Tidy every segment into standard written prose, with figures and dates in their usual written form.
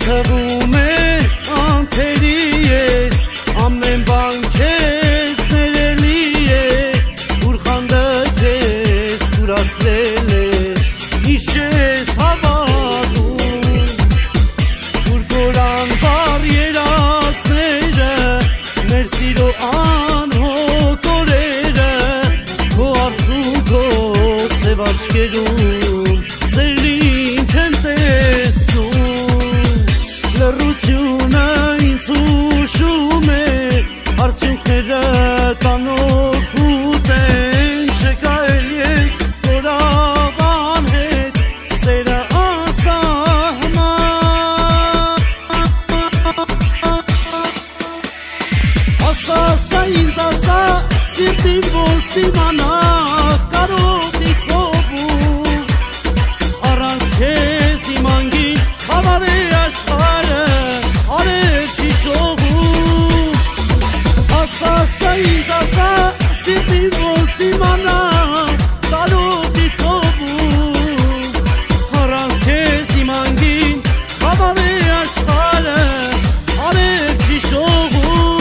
թվում է անթերի ես, ամեն բան քեզ ներելի է, ուր խանդը քեզ ուրացրել է, ինչ ես հավատում, ուր գորան բար երազները, մեր սիրո անհոգ օրերը, քո արցունքով սև աչքերում սերին չեմ տեսնում, լռությունը ինձ հուշում է, արդյունքները տանոքուտ են, չկա էլ երկ կորաղան հետ, սերը անսահման, ասա, ասա ինձ ասա, սիրտին ոնց դիմանա, կարոտից հովում, առանց քեզ իմ անգին խավար է աշխարհը, արև չի շողում, ասա, ասա ինձ ասա, սիրտին ոնց դիմանա, կարոտից հովում, առանց քեզ իմ անգին խավար է աշխարհը, արև չի շողում.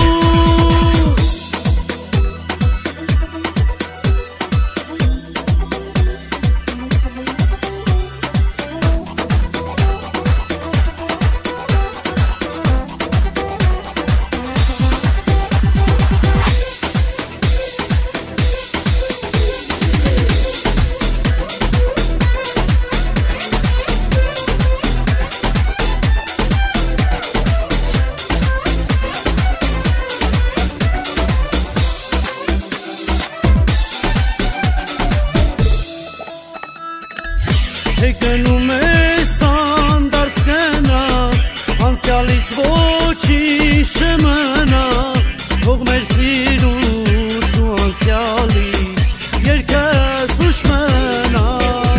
Թե գնում ես անդարձ գնա, անցյալից ոչինչ չմնա, թող մեր սիրուց ու անցյալից երգս հուշ մնա,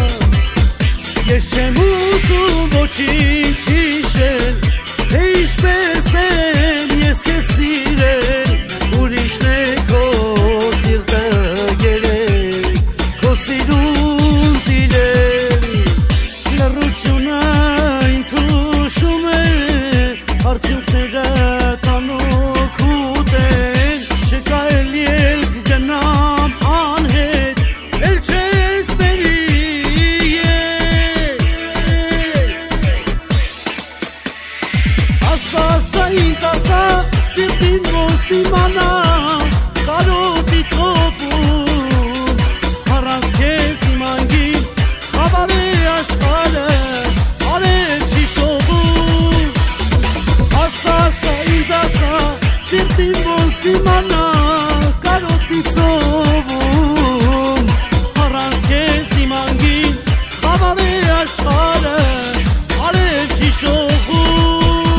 ես չեմ ուզում ոչինչ հիշել, թե ինչպես եմ ես քեզ սիրել, ուրիշն է քո սիրտը երել, քո սիրուն տիրել, լռությունը ինձ հուշում է, արդյունքները տանոքուտ են, չկա էլ ելք գնամ անհետ, էլ չես բերի ասա, ասա ինձ ասա, սիրտին ոնց դիմանա, կարոտից հովում, առանց քեզ իմ անգին խավար է աշխարհը, արև չի շողում, ասա, ասա ինձ ասա, սիրտին ոնց դիմանա, կարոտից հովում, առանց քեզ իմ անգին խավար է աշխարհը, արև չի շողում.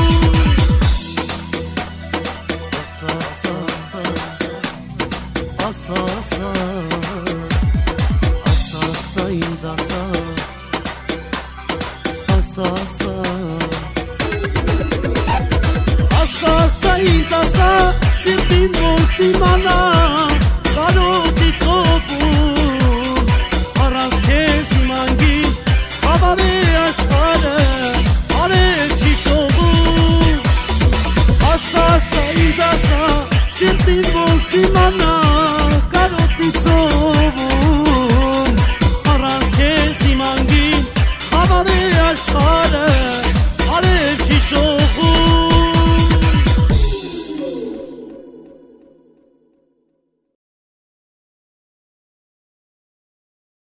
Ասա, ասա, ասա, ասա ինձ ասա, ասա, ասա, ասա, ասա ինձ ասա, սիրտին ոնց դիմանա, կարոտից հովում, առանց քեզ իմ անգին խավար է աշխարհը, արև չի շողում, ասա, ասա ինձ ասա, սիրտին ոնց դիմանա, կարոտից հովում, առանց քեզ իմ անգին խավար է աշխարհը, արև չի շողում.